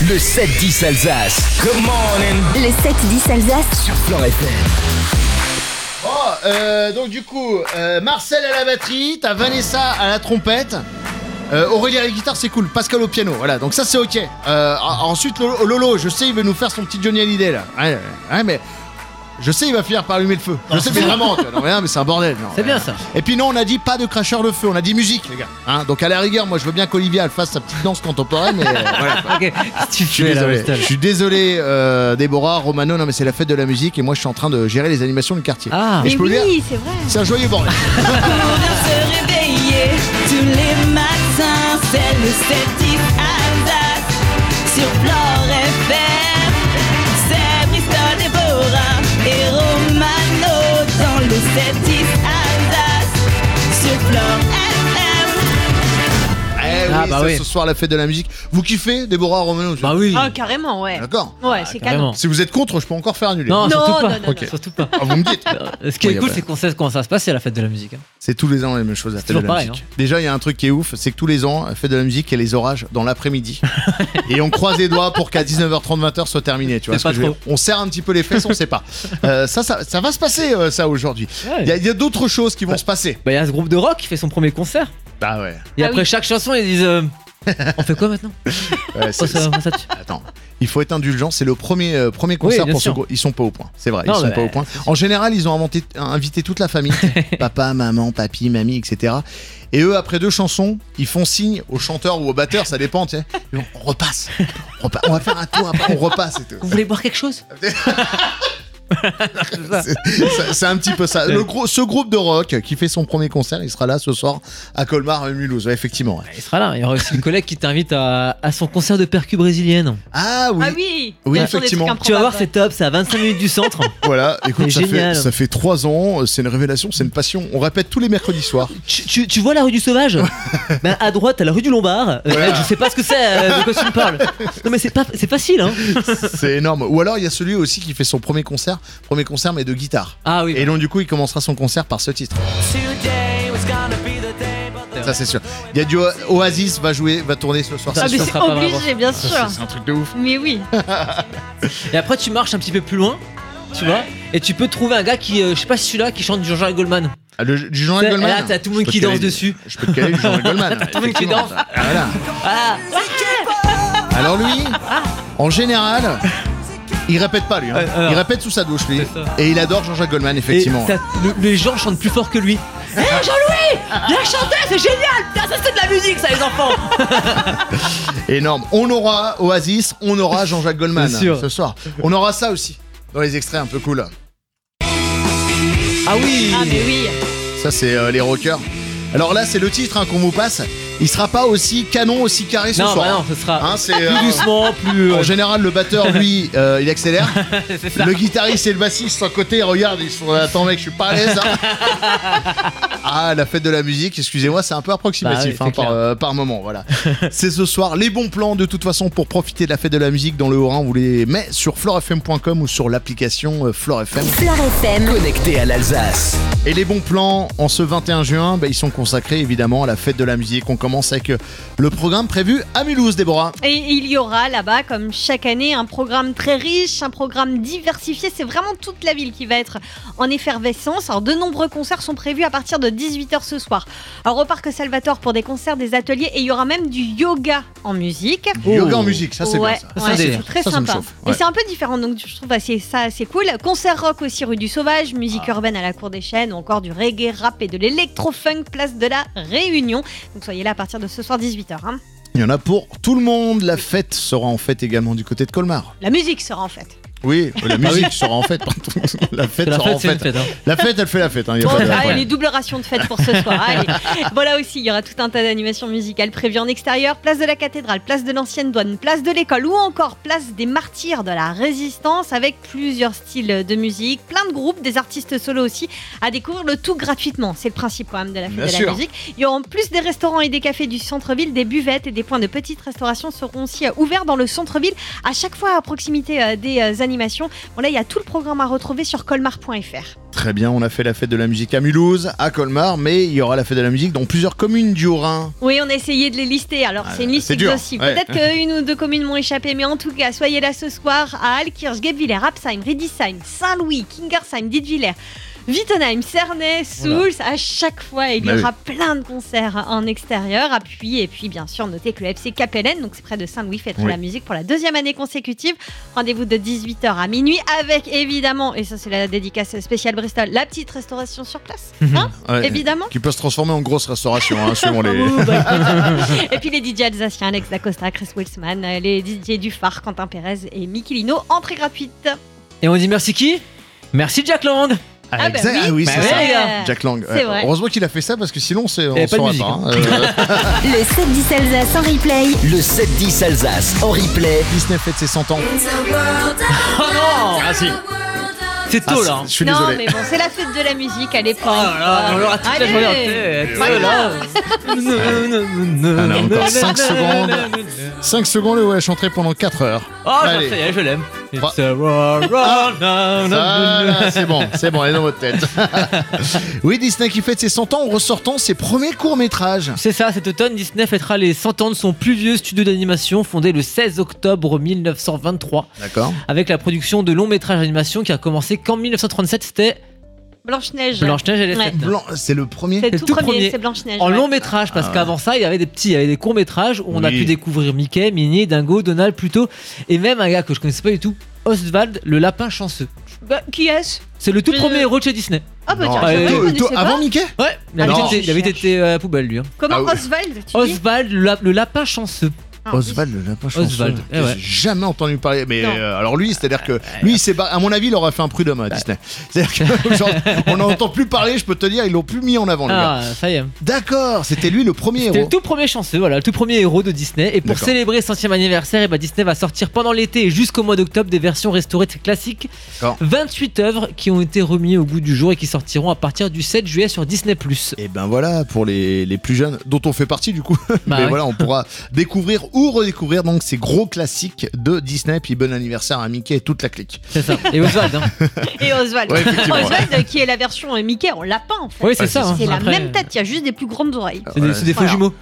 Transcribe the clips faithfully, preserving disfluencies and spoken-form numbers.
Le sept dix Alsace. Good morning. Le sept dix Alsace sur Fleure F M. Bon, euh, donc du coup, euh, Marcel à la batterie, t'as Vanessa à la trompette, euh, Aurélie à la guitare, c'est cool, Pascal au piano, voilà, donc ça c'est ok. Euh, ensuite, Lolo, Lolo, je sais, il veut nous faire son petit Johnny Hallyday là. Ouais, ouais, mais je sais, il va finir par allumer le feu. Je Non, sais, c'est mais vraiment, tu vois, non, mais, non, mais c'est un bordel. Non, C'est ouais. bien ça. Et puis non, on a dit pas de cracheur de feu, on a dit musique, les gars. Hein, donc à la rigueur, moi je veux bien qu'Olivia elle fasse sa petite danse contemporaine, mais euh, voilà. Ok, tu Je suis fais là, désolé, Weston. je suis désolé euh, Déborah, Romano, non mais c'est la fête de la musique et moi je suis en train de gérer les animations du quartier. Ah, Et Mais je peux le dire, oui, c'est vrai. c'est un joyeux bordel. On vient se réveiller tous les matins, c'est le sept dix Alsace sur Fleure F M. C'est Bristol, Déborah et Romano dans le sept dix Alsace sur Fleure F M. Eh oui, Ah, bah ça, oui. ce soir la fête de la musique. Vous kiffez Déborah, Romano? bah oui. Ah, carrément, ouais. D'accord. Ouais, c'est carrément. canon. Si vous êtes contre, je peux encore faire annuler. Non, Non, surtout pas. non, non, Ok. Surtout pas. Ah, vous me dites. Euh, Ce qui est Oui, cool, bah. c'est qu'on sait comment ça se passe, c'est la fête de la musique. hein. C'est tous les ans la même chose, la fête de toujours la pareil, musique. Déjà, il y a un truc qui est ouf, c'est que tous les ans, la fête de la musique, il y a les orages dans l'après-midi. Et on croise les doigts pour qu'à dix-neuf heures trente, vingt heures soit terminé. Tu vois C'est ce que pas je veux trop. dire. On serre un petit peu les fesses, on sait pas. Euh, ça, ça, ça va se passer, euh, ça, aujourd'hui. Ouais. Il y a, il y a d'autres choses qui vont se passer. Bah, il y a ce groupe de rock qui fait son premier concert. Bah ouais. Et Ah après oui. chaque chanson, ils disent euh, on fait quoi maintenant? Ouais, c'est- Oh, ça, ça tue. Attends, il faut être indulgent, c'est le premier, euh, premier concert bien pour ce sûr. groupe. Ils sont pas au point, c'est vrai, Non, ils sont mais pas au point. En général, ils ont inventé, invité toute la famille, papa, maman, papy, mamie, et cetera. Et eux, après deux chansons, ils font signe au chanteur ou au batteur, ça dépend, tu sais. Ils vont, On repasse, on repasse, on va faire un tour, après on repasse et tout. Vous voulez boire quelque chose? C'est- c'est- C'est un petit peu ça. Le gros, ce groupe de rock qui fait son premier concert, il sera là ce soir à Colmar, à Mulhouse, ouais, effectivement. ouais. Il sera là. Il y aura aussi une collègue qui t'invite à, à son concert de percu brésilienne. Ah oui, Ah oui. Oui, Bien sûr, des effectivement. trucs Tu vas voir, improbables, c'est top. C'est à vingt-cinq minutes du centre. voilà, écoute, C'est ça fait, génial. ça fait trois ans, c'est une révélation, c'est une passion. On répète tous les mercredis soirs. tu, tu- tu vois la rue du Sauvage? Ben, à droite, t'as la rue du Lombard. Euh, Voilà. mec, je sais pas ce que c'est. euh, de quoi tu me parles? Non, mais c'est pas, c'est facile, hein. C'est énorme. Ou alors il y a celui aussi qui fait son premier concert, premier concert mais de guitare. Ah oui. Et donc du coup il commencera son concert par ce titre. Ça c'est sûr. Il y a du O- Oasis va jouer, va tourner ce soir. Ça, Ah, c'est mais sûr. c'est sera pas obligé, bien Ça, sûr. c'est- C'est un truc de ouf. Mais oui. Et après, tu marches un petit peu plus loin, tu vois, et tu peux trouver un gars qui, euh, je sais pas si celui-là, qui chante du Jean-Jacques Goldman. Ah, le, du Jean-Jacques Et Goldman. là, t'as tout le monde Je peux qui te caler danse du- dessus. Je peux te caler du Jean-Jacques Goldman. T'as tout le monde qui effectivement. danse. Voilà. Ah, Alors lui, en général, il répète pas lui. hein. Ouais, alors. Il répète sous sa douche lui. C'est ça. Et il adore Jean-Jacques Goldman et effectivement. ça- le- les gens chantent plus fort que lui. Hé Jean-Louis, viens chanter, c'est génial. Putain, ça c'est de la musique, ça les enfants. Énorme. On aura Oasis, on aura Jean-Jacques Goldman Bien sûr. ce soir. On aura ça aussi dans les extraits un peu cool. Ah oui. Ah, mais oui. Ça, c'est euh, les rockers. Alors là, c'est le titre hein, qu'on vous passe. Il sera pas aussi canon, aussi carré ce Non, soir. bah non, ce sera Hein, c'est, plus euh, doucement, plus. En euh, général, le batteur, lui, euh, il accélère. c'est ça. Le guitariste et le bassiste sont à côté, regarde, ils sont là, attends mec, je suis pas à l'aise. hein. Ah, la fête de la musique, excusez-moi, c'est un peu approximatif Bah oui, hein, c'est par, clair. euh, par moment, voilà. C'est ce soir, les bons plans de toute façon pour profiter de la fête de la musique dans le Haut-Rhin, on vous les met sur fleur f m point com ou sur l'application euh, Fleur F M. Fleure F M. Connecté à l'Alsace. Et les bons plans en ce vingt et un juin, bah, ils sont consacrés évidemment à la fête de la musique. On commence avec euh, le programme prévu à Mulhouse, Déborah. Et il y aura là-bas, comme chaque année, un programme très riche, un programme diversifié. C'est vraiment toute la ville qui va être en effervescence. Alors, de nombreux concerts sont prévus à partir de dix-huit heures ce soir. Alors, au Parc Salvatore pour des concerts, des ateliers, et il y aura même du yoga en musique. Du Yoga en musique, ça c'est ouais, bien ça. Ça, ouais, c'est c'est délire. très Ça, ça me sympa. chauffe, Et ouais. c'est un peu différent, donc je trouve assez, ça assez cool. Concert rock aussi rue du Sauvage, musique Ah. urbaine à la Cour des Chênes, ou encore du reggae, rap et de l'électro-funk, place de la Réunion. Donc soyez là à partir de ce soir dix-huit heures. Hein. Il y en a pour tout le monde. La fête sera en fête également du côté de Colmar. La musique sera en fête. Oui, la musique sera en fête. pardon. La fête La sera fête, en c'est une fête. fête. hein. La fête, elle fait la fête. Hein, y a Bon, pas de allez, problème. les doubles rations de fête pour ce soir. Allez. Voilà aussi, il y aura tout un tas d'animations musicales prévues en extérieur. Place de la cathédrale, place de l'ancienne douane, place de l'école ou encore place des martyrs de la résistance avec plusieurs styles de musique, plein de groupes, des artistes solos aussi à découvrir, le tout gratuitement. C'est le principe quand même de la fête Bien de sûr. la musique. Il y aura en plus des restaurants et des cafés du centre-ville, des buvettes et des points de petite restauration seront aussi euh, ouverts dans le centre-ville, à chaque fois à proximité euh, des euh, d'animation. Bon là, il y a tout le programme à retrouver sur colmar point f r. Très bien, on a fait la fête de la musique à Mulhouse, à Colmar, mais il y aura la fête de la musique dans plusieurs communes du Haut-Rhin. Oui, on a essayé de les lister. Alors, Ah, c'est une liste c'est dur, exhaustive. ouais. Peut-être qu'une ou deux communes m'ont échappé, mais en tout cas, soyez là ce soir à Alkirch, Guebwiller, Rapsheim, Riedisheim, Saint-Louis, Kingersheim, Dietwiller, Wittenheim, Cernay, Souls. À chaque fois, il y Bah aura plein de concerts en extérieur. Appui, et puis, bien sûr, notez que le F C Capellen, donc c'est près de Saint-Louis, fêtera Oui. la musique pour la deuxième année consécutive. Rendez-vous de dix-huit heures à minuit avec, évidemment, et ça, c'est la dédicace spéciale Bristol, la petite restauration sur place. Hein, Ouais, évidemment. Qui peut se transformer en grosse restauration, hein, suivant les... Ouh, bah, écoute. Et puis les D J alsaciens, Alex Dacosta, Chris Wilsman, euh, les D J du Phare, Quentin Pérez et Mickey Lino, entrée gratuite. Et on dit merci qui? Merci Jack Lang. Ah bah exact- oui. ah oui, Bah c'est ouais, ça. les gars. Jack Lang. C'est vrai. Heureusement qu'il a fait ça parce que sinon c'est, on avait pas de saurait musique, pas. hein. Euh, Le sept dix Alsace en replay. Le sept dix Alsace en replay. Disney fête ses cent ans. Oh non. Ah si. C'est Ah, tôt c'est- là. Je suis non, désolé. mais bon, c'est la fête de la musique, elle est Oh pas. là là, on l'aura toute la journée en tête. Pas Oh là. Ah là, encore cinq secondes. cinq secondes, ouais, je chanterai pendant quatre heures. Oh, Allez. ça y est, je l'aime. Trois. It's a war, war, na, na, Ça, na. là, c'est bon, c'est bon, elle est dans votre tête. Oui, Disney qui fête ses cent ans en ressortant ses premiers courts-métrages. C'est ça, cet automne, Disney fêtera les cent ans de son plus vieux studio d'animation fondé le seize octobre mille neuf cent vingt-trois D'accord. avec la production de longs métrages d'animation qui a commencé qu'en mille neuf cent trente-sept, c'était Blanche-Neige. Blanche-Neige et les Ouais. sept. Blanc, c'est le premier. C'est le tout, tout premier, premier. c'est Blanche-Neige. En ouais. long métrage, parce Ah ouais. qu'avant ça, il y avait des petits, il y avait des courts métrages où on a Oui. pu découvrir Mickey, Minnie, Dingo, Donald, Pluto, et même un gars que je connaissais pas du tout, Oswald, le lapin chanceux. Bah, qui est-ce? C'est le tout Euh, premier héros de chez Disney. Ah bah Non, tiens, Ah, c'est vrai, euh, je Tôt- connaissais tôt- pas. avant Mickey Ouais, il avait, non. été, il avait été euh, à la poubelle lui. hein. Comment Ah ouais. Oswald, tu dis? Oswald, le, lap- le lapin chanceux. Ah, Oswald le lapin chanceux. Oswald, eh ouais. J'ai jamais entendu parler. Mais Non. euh, alors lui, c'est-à-dire que lui, c'est pas. À mon avis, il aurait fait un prud'homme à Disney. C'est-à-dire que genre, on n'entend plus parler. Je peux te dire, ils l'ont plus mis en avant, le gars. Ah, ça y est. D'accord, c'était lui le premier C'était héros. le tout premier chanceux, voilà, le tout premier héros de Disney. Et pour D'accord. célébrer son centième anniversaire, et bah Disney va sortir pendant l'été et jusqu'au mois d'octobre des versions restaurées de ses classiques. D'accord. vingt-huit œuvres qui ont été remises au goût du jour et qui sortiront à partir du sept juillet sur Disney plus. Et ben voilà, pour les, les plus jeunes, dont on fait partie du coup. Mais ouais. voilà, on pourra découvrir ou redécouvrir donc ces gros classiques de Disney. Puis bon anniversaire à Mickey et toute la clique. C'est ça. Et Oswald, hein. Et Oswald. Ouais, effectivement. Oswald, euh, qui est la version euh, Mickey en lapin, en fait. Oui, c'est Ouais, ça. c'est hein. C'est la Après, même tête, il y a juste des plus grandes oreilles. C'est des, c'est des faux Voilà. jumeaux.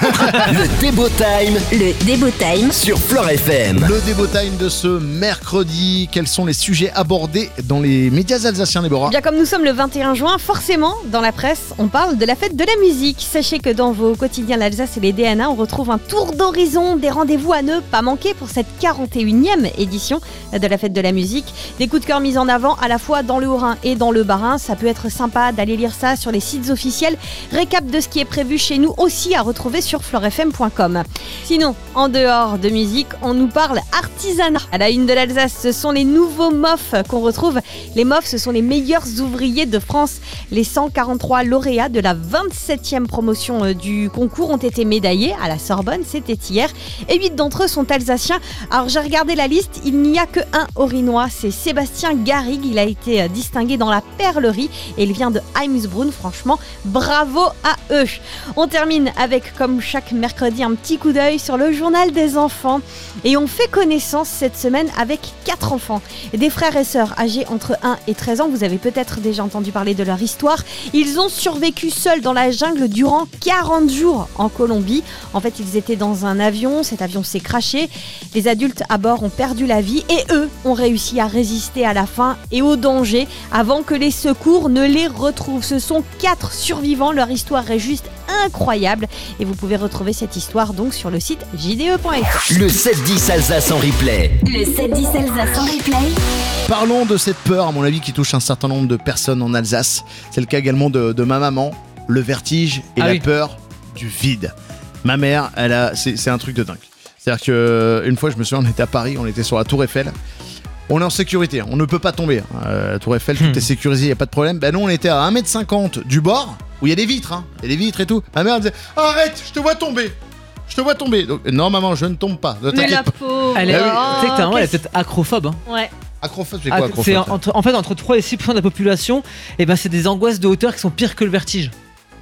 Le Débo Time Le Débo Time. sur Fleure F M. Le Débo Time de ce mercredi. Quels sont les sujets abordés dans les médias alsaciens, Déborah? Bien comme nous sommes le vingt et un juin, forcément, dans la presse, on parle de la fête de la musique. Sachez que dans vos quotidiens l'Alsace et les D N A, on retrouve un tour d'horizon des rendez-vous à ne pas manquer pour cette quarante et unième édition de la fête de la musique. Des coups de cœur mis en avant à la fois dans le Haut-Rhin et dans le Bas-Rhin. Ça peut être sympa d'aller lire ça sur les sites officiels. Récap de ce qui est prévu chez nous aussi à retrouver sur fleur f m point com. Sinon, en dehors de musique, on nous parle artisanat. À la une de l'Alsace, ce sont les nouveaux M O F qu'on retrouve. Les M O F, ce sont les meilleurs ouvriers de France. Les cent quarante-trois lauréats de la vingt-septième promotion euh, du concours ont été médaillés à la Sorbonne, c'était hier. Et huit d'entre eux sont alsaciens. Alors j'ai regardé la liste, il n'y a que un Orinois, c'est Sébastien Garrigue. Il a été euh, distingué dans la perlerie et il vient de Heimsbrunn. Franchement, bravo à eux. On termine avec, comme chaque mercredi, un petit coup d'œil sur le journal des enfants. Et on fait connaissance cette semaine avec quatre enfants. Des frères et sœurs âgés entre un et treize ans. Vous avez peut-être déjà entendu parler de leur histoire. Ils ont survécu seuls dans la jungle durant quarante jours en Colombie. En fait, ils étaient dans un avion. Cet avion s'est crashé. Les adultes à bord ont perdu la vie et eux ont réussi à résister à la faim et au danger avant que les secours ne les retrouvent. Ce sont quatre survivants. Leur histoire est juste incroyable et vous pouvez retrouver cette histoire donc sur le site j d e point f r. Le sept dix Alsace en replay. Le sept dix Alsace en replay. Parlons de cette peur, à mon avis, qui touche un certain nombre de personnes en Alsace. C'est le cas également de, de ma maman, le vertige et Ah la oui. peur du vide. Ma mère, elle a, c'est, c'est un truc de dingue. C'est-à-dire que une fois, je me souviens, on était à Paris, on était sur la Tour Eiffel. On est en sécurité, on ne peut pas tomber. Euh, la Tour Eiffel, tout Hmm. est sécurisé, il n'y a pas de problème. Ben nous, on était à un mètre cinquante du bord, où il y a des vitres, hein. Il y a des vitres et tout. Ma mère, elle disait arrête, je te vois tomber. Je te vois tomber. Donc, non, maman, je ne tombe pas. Ne Mais t'inquiète la pas. pauvre. Elle est, Ah oui. tu sais que ta maman, elle est qu'est-ce- peut-être acrophobe. Hein. Ouais. Acrophobe, c'est Ah, quoi c'est acrophobe? entre, en fait entre trois et six pour cent de la population, et ben c'est des angoisses de hauteur qui sont pires que le vertige.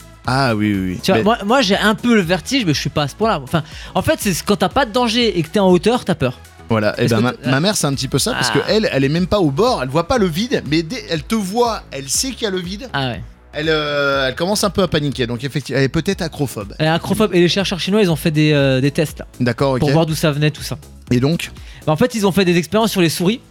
Ah oui, oui, oui. Tu vois, Mais- moi, moi j'ai un peu le vertige, mais je suis pas à ce point-là. Enfin, en fait, c'est quand t'as pas de danger et que t'es en hauteur, t'as peur. Voilà, et Est-ce ben que ma, t- ma mère c'est un petit peu ça parce Ah. que elle, elle est même pas au bord, elle voit pas le vide, mais dès elle te voit, elle sait qu'il y a le vide, Ah ouais. elle, euh, elle commence un peu à paniquer, donc effectivement, elle est peut-être acrophobe. Elle est acrophobe et les chercheurs chinois, ils ont fait des, euh, des tests là, D'accord, ok. pour voir d'où ça venait tout ça. Et donc, Bah, en fait, ils ont fait des expériences sur les souris.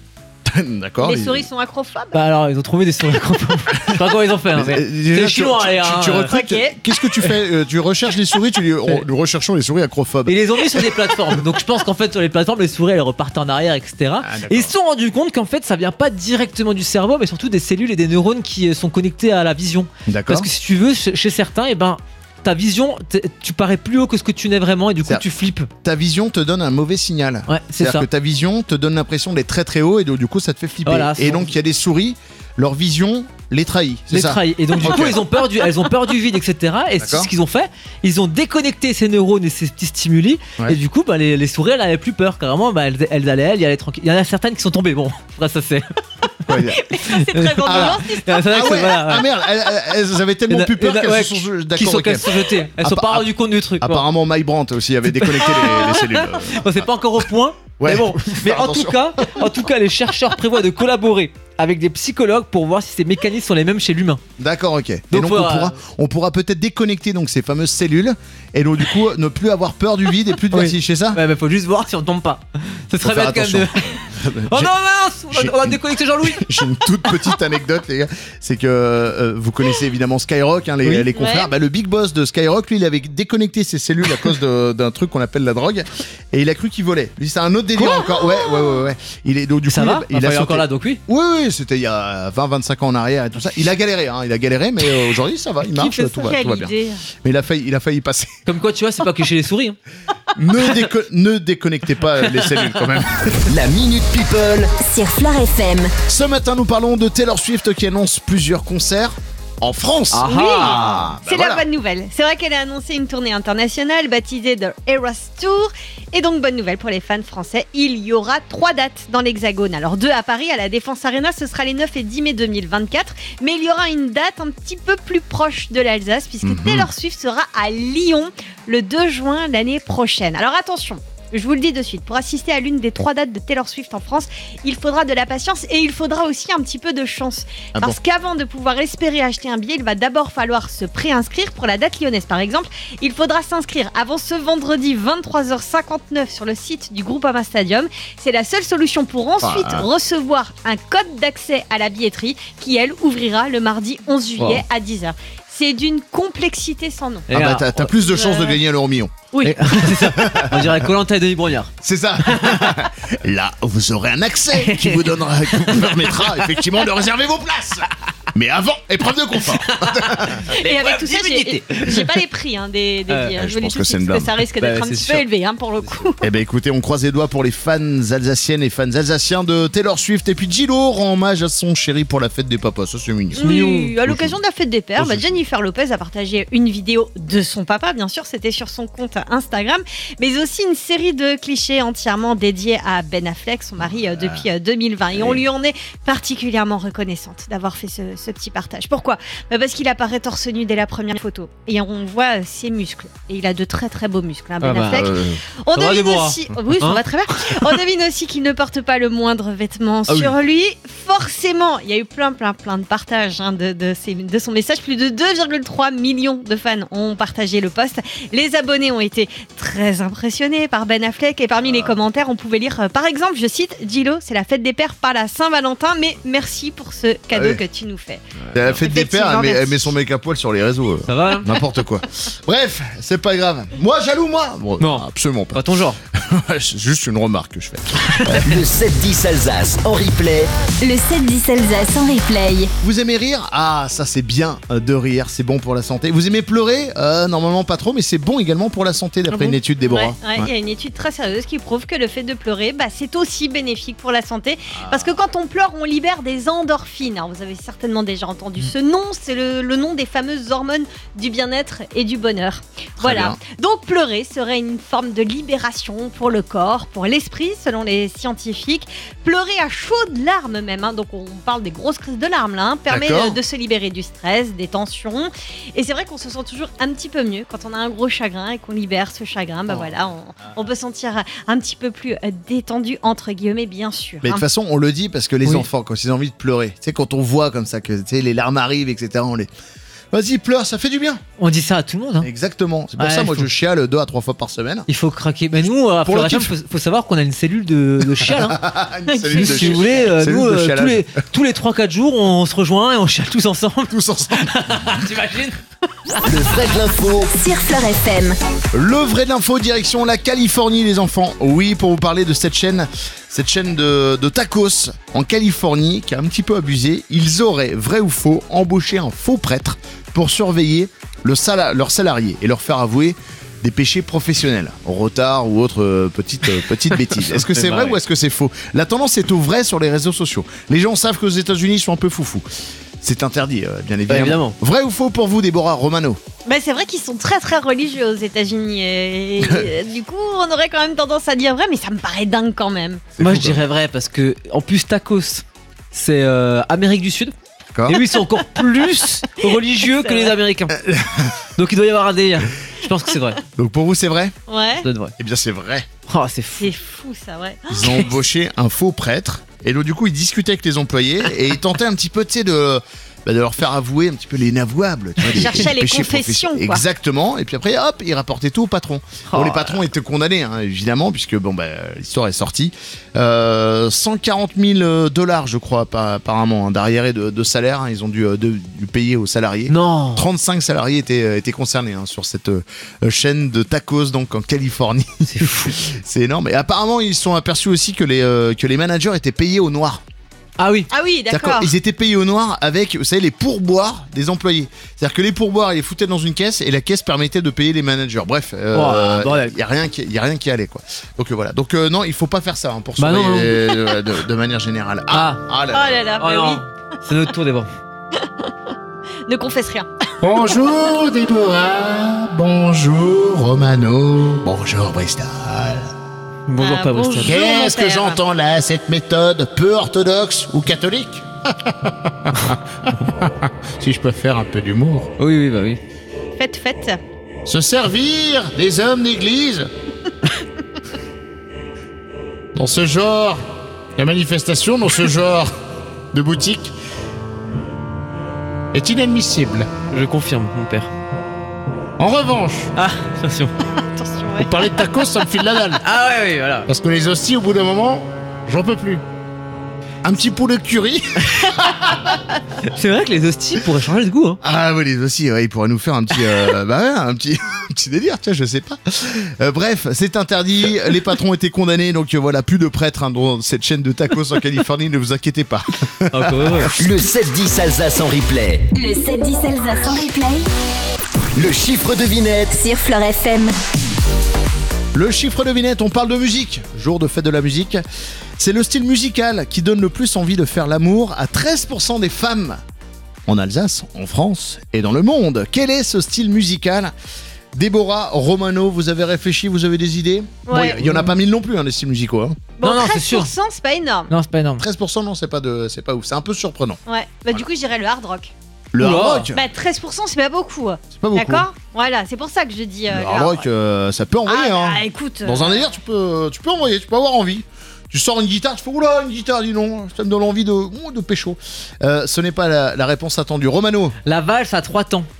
d'accord. Les il- souris sont acrophobes. Bah alors, ils ont trouvé des souris acrophobes. Je sais pas comment ils ont fait. Hein, Mais, mais euh, déjà, c'est les tu- Chinois, tu, allez, tu- hein, tu euh. recrutes. Ok. Qu'est-ce que tu fais Euh, Tu recherches les souris, tu dis oh, nous recherchons les souris acrophobes. Et ils les ont mis sur des plateformes. Donc je pense qu'en fait sur les plateformes, les souris elles repartent en arrière, et cetera. Ah, d'accord. et ils se sont rendus compte qu'en fait ça vient pas directement du cerveau, mais surtout des cellules et des neurones qui euh, sont connectés à la vision. D'accord. Parce que si tu veux, chez chez certains, et ben ta vision, t'es- tu parais plus haut que ce que tu n'es vraiment et du coup C'est- tu flippes. Ta vision te donne un mauvais signal. Ouais, c'est C'est-à-dire ça. que ta vision te donne l'impression d'être très très haut et donc, du coup ça te fait flipper. Voilà, et c'est- donc il y a des souris, leur vision les trahit. C'est Les ça. trahis. Et donc du Ok. coup, ils ont peur du, elles ont peur du vide, et cetera. Et c'est D'accord. ce qu'ils ont fait. Ils ont déconnecté ces neurones et ces petits stimuli. Ouais. Et du coup, bah, les, les souris, elles avaient plus peur. Carrément, bah, elles, elles allaient, elles y allaient tranquille. Il y en a certaines qui sont tombées. Bon, après ça c'est. Ouais, il y a- C'est très bon Ah. cette Il y histoire. en a certaines Ah qui- ouais, voilà, ouais. ah merde, elles, elles- elles avaient Il y en tellement a- plus peur il y en a- qu'elles ouais, se sont qui d'accord. sont, ok. qu'elles se sont jetées. Elles À sont pa- pas à- rendues compte du truc. Bon. Apparemment, Mike Brandt aussi avait déconnecté les, les cellules. Bon, c'est pas encore au point. Ouais. Mais bon, mais en Attention. tout cas, en tout cas, les chercheurs prévoient de collaborer avec des psychologues pour voir si ces mécanismes sont les mêmes chez l'humain. D'accord, ok. Et Donc, donc, faut, on, euh, pourra, on pourra peut-être déconnecter donc ces fameuses cellules et donc du coup ne plus avoir peur du vide et plus de Oui. vertige, c'est ça? Ouais, mais faut juste voir si on tombe pas. Ce serait faire bête quand même de. Oh J'ai- non, mince, on j'ai- va- on va déconnecter Jean-Louis. J'ai une toute petite anecdote, les gars. C'est que euh, vous connaissez évidemment Skyrock, hein, les, Oui. les confrères. Ouais. Bah, le big boss de Skyrock, lui, il avait déconnecté ses cellules à cause de- d'un truc qu'on appelle la drogue. Et il a cru qu'il volait. Lui, c'est un autre délire Quoi encore. Ouais, ouais, ouais, ouais. Il est, donc, du Ça coup, va il, a- il Enfin, a il est sauté. encore là, donc oui. Oui, oui, c'était il y a vingt vingt-cinq ans en arrière et tout ça. Il a galéré, hein, il a galéré, mais euh, aujourd'hui, ça va, il marche, Qui peut tout se va, tout va bien. réaliser. Mais il a failli, il a failli passer. Comme quoi, tu vois, c'est pas que chez les souris. hein. ne, déco- ne déconnectez pas les cellules quand même. La Minute People. Sur Flirt F M. Ce matin, nous parlons de Taylor Swift qui annonce plusieurs concerts en France. Ah. Oui, bah c'est voilà. la bonne nouvelle. C'est vrai qu'elle a annoncé une tournée internationale baptisée The Eras Tour. Et donc, bonne nouvelle pour les fans français, il y aura trois dates dans l'Hexagone. Alors, deux à Paris, à la Défense Arena, ce sera les neuf et dix mai deux mille vingt-quatre. Mais il y aura une date un petit peu plus proche de l'Alsace, puisque Mhm. Taylor Swift sera à Lyon le deux juin l'année prochaine. Alors, attention. Je vous le dis de suite, pour assister à l'une des trois dates de Taylor Swift en France, il faudra de la patience et il faudra aussi un petit peu de chance. Ah Parce qu'avant de pouvoir espérer acheter un billet, il va d'abord falloir se préinscrire. Pour la date lyonnaise par exemple, il faudra s'inscrire avant ce vendredi vingt-trois heures cinquante-neuf sur le site du Groupama Stadium. C'est la seule solution pour ensuite Ah. recevoir un code d'accès à la billetterie qui, elle, ouvrira le mardi onze juillet à dix heures. C'est d'une complexité sans nom. Et Ah bah là, t'as t'as plus de chances de Ouais. gagner un euro million. Oui. et- c'est ça. On dirait Koh-Lanta et Denis Brognard. C'est ça. Là, vous aurez un accès qui vous donnera, qui vous permettra effectivement de réserver vos places. Mais avant, épreuve de confort. Et avec tout ça, j'ai d'immunité. j'ai pas les prix hein, des, des Euh, billets. je Je vous le pense dis que tout de c'est une suite, parce que blinde. ça risque Bah, d'être un c'est petit sûr. peu élevé hein, pour le coup. Eh ben écoutez, on croise les doigts pour les fans alsaciennes et fans alsaciens de Taylor Swift. Et puis Gillo rend hommage à son chéri pour la fête des papas. Ça, c'est mignon. Oui, à l'occasion de la fête des pères, Oh, bah, c'est Jennifer Lopez a partagé une vidéo de son papa, bien sûr, c'était sur son compte Instagram, mais aussi une série de clichés entièrement dédiés à Ben Affleck, son mari, euh, depuis euh, deux mille vingt. Et on lui en est particulièrement reconnaissante d'avoir fait ce, ce petit partage. Pourquoi ? Bah, parce qu'il apparaît torse nu dès la première photo. Et on voit euh, ses muscles. Et il a de très très beaux muscles, hein, Ben Ah bah, Affleck. Euh, On Ça va, devine Déborah aussi, oui, ça Hein va très bien. On devine aussi qu'il ne porte pas le moindre vêtement Ah oui. sur lui. Forcément, il y a eu plein, plein, plein de partages hein, de, de, ses- de son message. Plus de deux virgule trois millions de fans ont partagé le post. Les abonnés ont été très impressionnés par Ben Affleck et parmi les commentaires, on pouvait lire, euh, par exemple, je cite, Gillo, c'est la fête des pères, pas la Saint-Valentin, mais merci pour ce cadeau Ah oui. que tu nous fais. c'est la fête des pères, elle Effectivement, met, elle merci. met son mec à poil sur les réseaux. euh, Ça va hein N'importe quoi. Bref, c'est pas grave. Moi, jaloux, moi Bon, Non. absolument pas. Pas ton genre. C'est juste une remarque que je fais. Le sept dix Alsace en replay. Le sept dix Alsace en replay. Vous aimez rire? Ah, ça c'est bien euh, de rire, c'est bon pour la santé. Vous aimez pleurer? Euh, Normalement pas trop, mais c'est bon également pour la santé d'après Ah bon une étude, Déborah. Ouais, ouais, il y a une étude très sérieuse qui prouve que le fait de pleurer, bah, c'est aussi bénéfique pour la santé. Parce que quand on pleure, on libère des endorphines. Alors, vous avez certainement certainement déjà entendu ce nom. C'est le, le nom des fameuses hormones du bien-être et du bonheur. Voilà. bien. Donc pleurer serait une forme de libération pour le corps, pour l'esprit, selon les scientifiques. Pleurer à chaudes larmes même, hein, donc on parle des grosses crises de larmes là, hein, permet D'accord. de, de se libérer du stress, des tensions. Et c'est vrai qu'on se sent toujours un petit peu mieux quand on a un gros chagrin et qu'on libère ce chagrin. Bah Oh. voilà, on, on peut sentir un petit peu plus euh, détendu entre guillemets, bien sûr. Mais de hein. toute façon, on le dit parce que les Oui. enfants, quand ils ont envie de pleurer, tu sais, quand on voit comme ça que tu sais, les larmes arrivent, et cetera, on les. Vas-y, pleure, ça fait du bien. On dit ça à tout le monde. Hein. Exactement. C'est pour Ouais, ça, moi, faut- je chiale deux à trois fois par semaine. Il faut craquer. Mais nous, à Pour le Fleur F M, kiff. faut, faut savoir qu'on a une cellule de, de chial. Hein. Une cellule Nous, de si vous chi- voulez, euh, cellule nous, de euh, tous chialage. les, tous les trois quatre jours, on se rejoint et on chiale tous ensemble. Tous ensemble. T'imagines? Le vrai de l'info Sur Fleur F M. Le vrai de l'info, direction la Californie, les enfants. Oui, pour vous parler de cette chaîne, cette chaîne de, de tacos en Californie qui a un petit peu abusé. Ils auraient, vrai ou faux, embauché un faux prêtre pour surveiller le sala- leurs salariés et leur faire avouer des péchés professionnels, retard ou autre euh, petite, euh, petite bêtise. Est-ce que c'est vrai ou est-ce que c'est faux? La tendance est au vrai sur les réseaux sociaux. Les gens savent que aux États-Unis ils sont un peu foufous. C'est interdit, euh, bien évidemment. évidemment. Vrai ou faux pour vous, Déborah Romano? Bah, c'est vrai qu'ils sont très très religieux aux États-Unis et, et, euh, du coup on aurait quand même tendance à dire vrai, mais ça me paraît dingue quand même. C'est Moi, fou, je dirais vrai parce que, en plus, tacos, c'est euh, Amérique du Sud. D'accord. Et eux, ils sont encore plus religieux que C'est les vrai. Américains. Donc, il doit y avoir un délire. Je pense que c'est vrai. Donc pour vous, c'est vrai? Ouais. Ça doit être vrai. Eh bien, c'est vrai. Oh, c'est fou. C'est fou ça, ouais. Ils ont embauché un faux prêtre. Et donc, du coup, ils discutaient avec les employés et ils tentaient un petit peu, tu sais, de, bah, de leur faire avouer un petit peu l'inavouable. tu vois, Ils cherchaient les péchés confessions, professionnels. quoi. Exactement. Et puis après, hop, ils rapportaient tout au patron. Bon, Oh les patrons étaient condamnés, hein, évidemment, puisque bon, bah, l'histoire est sortie. Euh, cent quarante mille dollars, je crois, pas- apparemment, hein, d'arriérés de, de salaire. Hein, ils ont dû, euh, de- dû payer aux salariés. Non. trente-cinq salariés étaient, euh, étaient concernés hein, sur cette euh, chaîne de tacos donc en Californie. C'est fou. C'est énorme. Et apparemment, ils se sont aperçus aussi que les, euh, que les managers étaient payés au noir. Ah oui. Ah oui, d'accord. Ils étaient payés au noir avec, vous savez, les pourboires des employés. C'est-à-dire que les pourboires, ils les foutaient dans une caisse et la caisse permettait de payer les managers. Bref, il Oh, bordel. n'y a, rien qui- y a rien qui allait, quoi. Donc euh, voilà. Donc euh, non, il faut pas faire ça hein, pour Bah surveiller non, non. euh, de, de manière générale. Ah. ah là Oh là. là là, Oh bah non. C'est notre tour, Déborah. oui. Ne confesse rien. Bonjour Déborah, bonjour Romano, bonjour Bristol. Bonjour, Ah, pas bonjour. Bristol. Qu'est-ce mon que père. j'entends là, cette méthode peu orthodoxe ou catholique? Si je peux faire un peu d'humour. Oui, oui, bah oui. Faites, faites. Se servir des hommes d'église. Dans ce genre, la manifestation dans ce genre de boutique est inadmissible. Je confirme, mon père. En revanche, Ah, attention. Attention, ouais. vous parlez de tacos, ça me file la dalle. Ah ouais, oui, voilà. Parce que les hosties, au bout d'un moment, j'en peux plus. Un petit poulet de curry. C'est vrai que les hosties pourraient changer de goût. Hein. Ah oui, les hosties, ouais, ils pourraient nous faire un petit, euh, bah ouais, un petit, un petit délire, tiens, je sais pas. Euh, bref, c'est interdit. Les patrons étaient condamnés, donc euh, voilà, plus de prêtres hein, dans cette chaîne de tacos en Californie. Ne vous inquiétez pas. Encore heureux. Le sept dix Alsace en replay. Le sept dix Alsace en replay. Le chiffre devinette. Sur Fleur F M. Le chiffre de vinette, on parle de musique. Jour de fête de la musique. C'est le style musical qui donne le plus envie de faire l'amour à treize pour cent des femmes. En Alsace, en France et dans le monde. Quel est ce style musical? Déborah, Romano, vous avez réfléchi, vous avez des idées? Bon, Ouais. il y en a pas mille non plus, hein, des styles musicaux. Hein. Bon, Non, non, c'est treize pour cent, c'est pas énorme. Non, c'est pas énorme. treize pour cent, non, c'est pas, de, c'est pas ouf. C'est un peu surprenant. Ouais. Bah, du coup, je dirais le hard rock. Le Oula. hard rock, Bah, treize pour cent, c'est pas beaucoup. c'est pas beaucoup. D'accord. Voilà, c'est pour ça que je dis. euh, Le hard rock, euh, ça peut envoyer. Ah, hein. bah, écoute. Dans un délire, tu peux, tu peux envoyer, tu peux avoir envie. Tu sors une guitare, tu fais oula, une guitare, dis non, ça me donne envie de, ouh, de pécho. Euh, ce n'est pas la, la réponse attendue. Romano. La valse à trois temps.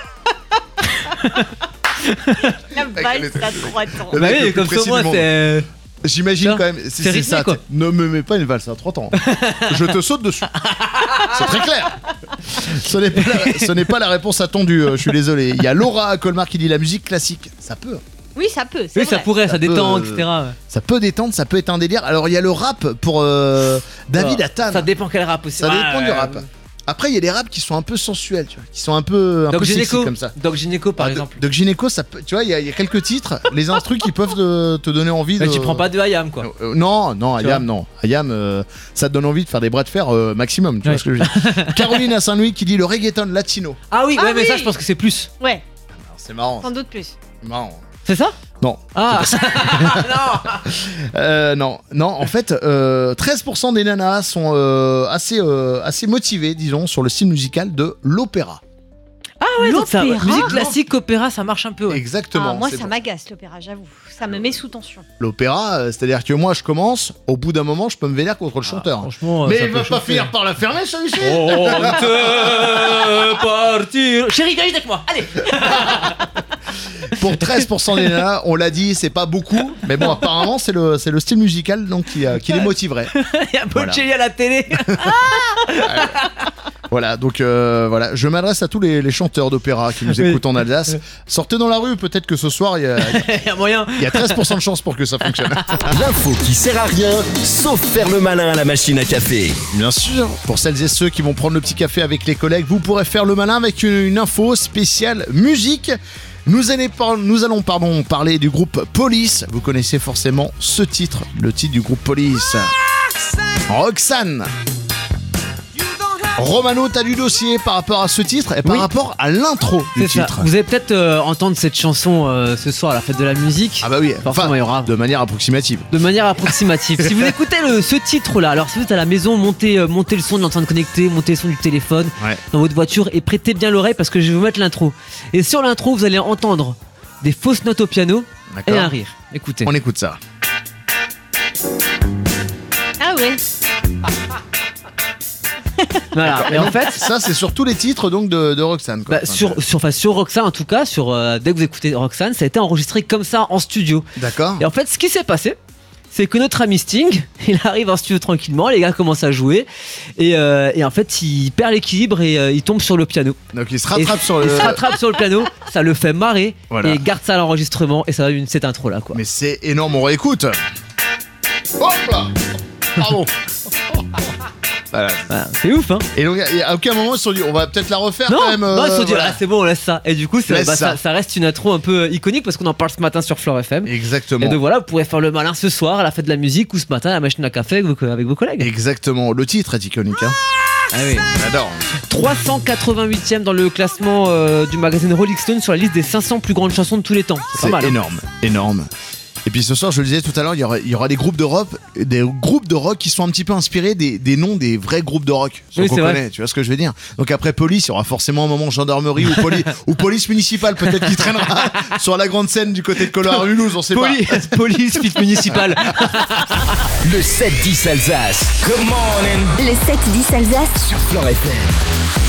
La valse à trois temps. Le Bah mec le oui, plus comme ça, précis moi, du monde. c'est. J'imagine Ça, quand même. c'est rythmé, ça. quoi. t'es- Ne me mets pas une valse à trente ans. Je te saute dessus. C'est très clair. Ce n'est pas, la- ce n'est pas la réponse attendue. euh, Je suis désolé. Il y a Laura à Colmar qui dit la musique classique. Ça peut. Oui, ça peut. C'est Oui, ça vrai. pourrait, ça, Ça peut, détend, euh, et cetera. Ça peut détendre, ça peut être un délire. Alors il y a le rap pour euh, David Ah, Attal. Ça dépend quel rap aussi. Ça Ouais, dépend du ouais. rap. Après, il y a des raps qui sont un peu sensuels, tu vois, qui sont un peu, un Doc peu sexy Gynéco, comme ça. Doc Gynéco par Ah, exemple. Doc Gynéco, ça peut, tu vois, il y, a- il y a quelques titres, les instrus qui peuvent te, te donner envie Mais de. tu prends pas de Hayam quoi. Euh, non, non, Tu Ayam, non. Ayam, euh, ça te donne envie de faire des bras de fer euh, maximum, tu Ouais. vois ce que je veux dire. Caroline à Saint-Louis qui dit le reggaeton latino. Ah oui, Ah ouais, mais oui. ça je pense que c'est plus. Ouais, Alors, c'est marrant, sans doute plus. c'est marrant. C'est ça? Non. Ah non. Euh, non, non, en fait, euh, treize pour cent des nanas sont euh, assez, euh, assez motivées, disons, sur le style musical de l'opéra. Ah ouais, donc ça, L'opéra. musique classique, opéra, ça marche un peu. Ouais. Exactement. Ah, moi, c'est ça bon. m'agace l'opéra, j'avoue. Ça me met sous tension. L'opéra, euh, c'est-à-dire que moi, je commence, au bout d'un moment, je peux me vénère contre le chanteur. Franchement, euh, Mais ça il peut va pas chauffer. finir par la fermer, celui-ci. On te partir. Chérie, viens vite avec moi. Allez. Pour treize pour cent des nanas, on l'a dit, c'est pas beaucoup, mais bon, apparemment, c'est le, c'est le style musical donc, qui, euh, qui les motiverait. Il y a Bocelli à la télé. Voilà, donc euh, voilà, je m'adresse à tous les, les chanteurs d'opéra qui nous Oui. écoutent en Alsace. Sortez dans la rue, peut-être que ce soir, il y a, Il y a moyen. il y a treize pour cent de chance pour que ça fonctionne. L'info qui sert à rien, sauf faire le malin à la machine à café. Bien sûr, pour celles et ceux qui vont prendre le petit café avec les collègues, vous pourrez faire le malin avec une, une info spéciale musique. Nous, allez par- nous allons pardon, parler du groupe Police. Vous connaissez forcément ce titre, le titre du groupe Police. Roxane. Romano, t'as du dossier par rapport à ce titre et par Oui. rapport à l'intro du C'est ça. titre. Vous allez peut-être euh, entendre cette chanson euh, ce soir à la fête de la musique. Ah bah oui, Forcément, il y aura. de manière approximative. De manière approximative. Si vous écoutez le, ce titre-là, alors si vous êtes à la maison, montez, euh, montez le son de l'enceinte connectée, montez le son du téléphone Ouais. dans votre voiture et prêtez bien l'oreille parce que je vais vous mettre l'intro. Et sur l'intro, vous allez entendre des fausses notes au piano et D'accord. un rire. Écoutez. On écoute ça. Ah ouais. Voilà. Et en fait, Ça, c'est sur tous les titres donc de, de Roxane. Quoi. bah, Enfin, sur, sur, enfin, sur Roxane, en tout cas, sur, euh, dès que vous écoutez Roxane, ça a été enregistré comme ça en studio. D'accord. Et en fait, ce qui s'est passé, c'est que notre ami Sting, il arrive en studio tranquillement, les gars commencent à jouer, et, euh, et en fait, il perd l'équilibre et euh, il tombe sur le piano. Donc il se Et rattrape sur il le. se rattrape sur le piano, ça le fait marrer, Voilà. et il garde ça à l'enregistrement, et ça donne une, cette intro là, quoi. Mais c'est énorme, on réécoute. Hop là. Pardon. Voilà. Voilà, c'est ouf, hein. Et donc, à aucun moment ils se sont dit, on va peut-être la refaire Non, quand même. non, ils se euh, sont dit, voilà. ah, c'est bon, on laisse ça. Et du coup, c'est- Laisse bah, ça. ça. ça reste une intro un peu iconique parce qu'on en parle ce matin sur Flore F M. Exactement. Et donc voilà, vous pourrez faire le malin ce soir à la fête de la musique ou ce matin à la machine à café avec vos, avec vos collègues. Exactement. Le titre est iconique. Hein. Ah oui. J'adore. trois cent quatre-vingt-huitième dans le classement euh, du magazine Rolling Stone sur la liste des cinq cents plus grandes chansons de tous les temps. C'est C'est pas mal. hein. énorme. Énorme. Et puis ce soir, je le disais tout à l'heure, il y aura, il y aura des groupes de rock, des groupes de rock qui sont un petit peu inspirés des, des noms des vrais groupes de rock. Ceux Oui, qu'on c'est vrai. connaît, tu vois ce que je veux dire. Donc après police, il y aura forcément un moment gendarmerie ou, poli- ou police municipale peut-être qui traînera sur la grande scène du côté de Colmar-Mulhouse, on sait Poli- pas. Police, fit municipal. Le sept dix Alsace. Come on in. Le sept dix Alsace. Sur Flore F M.